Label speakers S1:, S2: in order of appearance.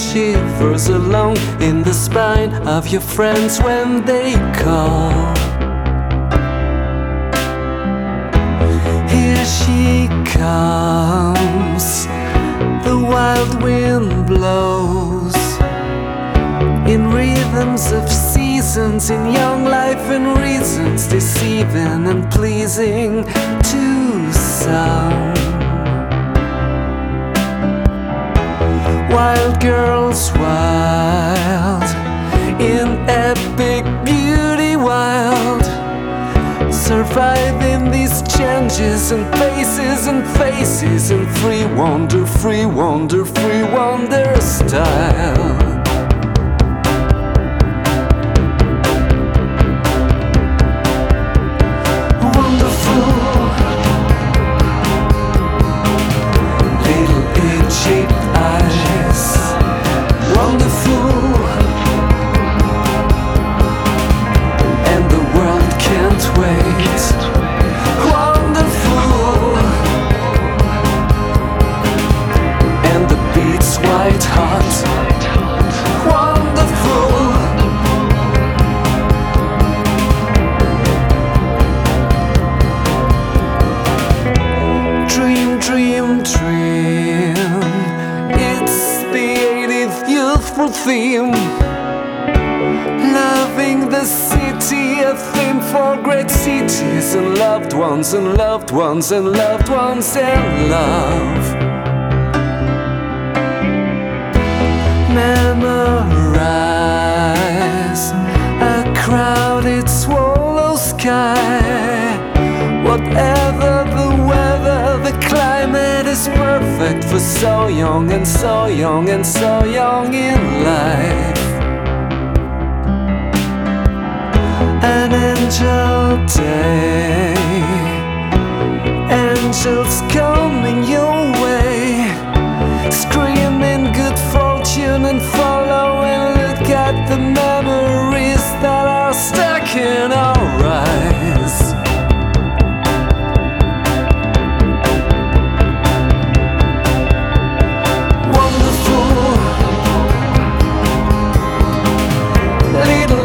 S1: shivers along in the spine of your friends when they call. Here she comes, the wild wind blows in rhythms of seasons, in young life and reasons, deceiving and pleasing to some. Wild girls wild, in epic beauty wild, surviving these changes and faces and faces and free wonder, free wonder, free wonder style. White hot, wonderful. Dream, dream, dream. It's the 80th youthful theme. Loving the city, a theme for great cities and loved ones and loved ones and loved ones and love. Memorize a crowded swallow sky. Whatever the weather, the climate is perfect for so young and so young and so young in life. An angel day, angels coming your way, screaming good fortune and follow and look at the memories that are stuck in our eyes. Wonderful little